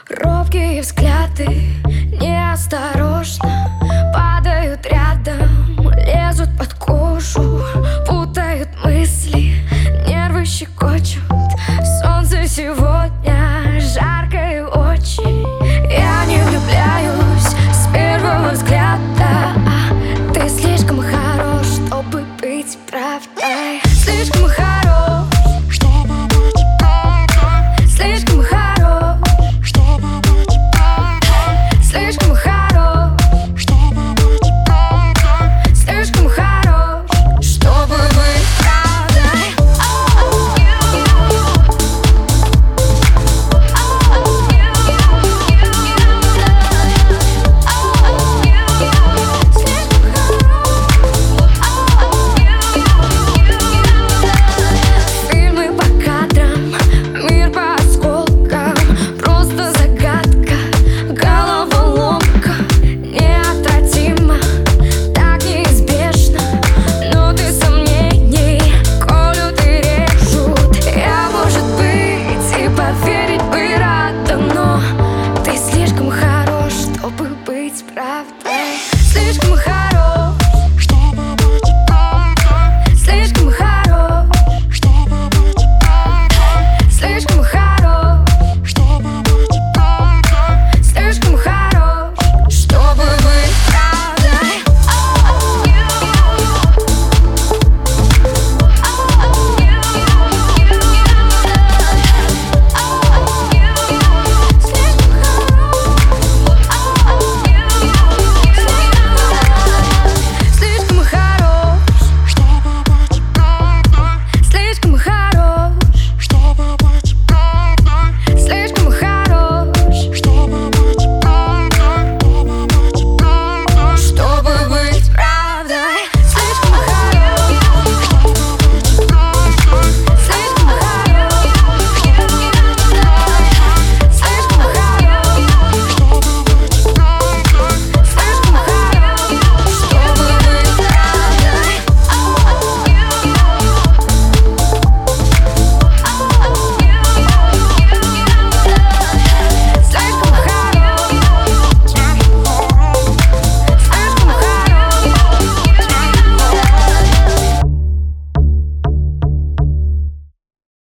Робкие взгляды неосторожно падают рядом, лезут под кожу, путают мысли, нервы щекочут. Солнце сегодня жаркое очень. Я не влюбляюсь с первого взгляда. Ты слишком хорош, чтобы быть правдой. Слишком хорош, чтобы быть правдой. Слишком хорош, чтобы быть правдой. Слишком хорош, чтобы быть правдой. Слишком хорош, чтобы быть правдой. Фильмы по кадрам, мир по осколкам, просто загадка, головоломка, неотвратимо, так неизбежно. Ноты сомнений колют и режут. Я, может быть, и поверить бы рада, но ты слишком хорош, чтобы быть правдой.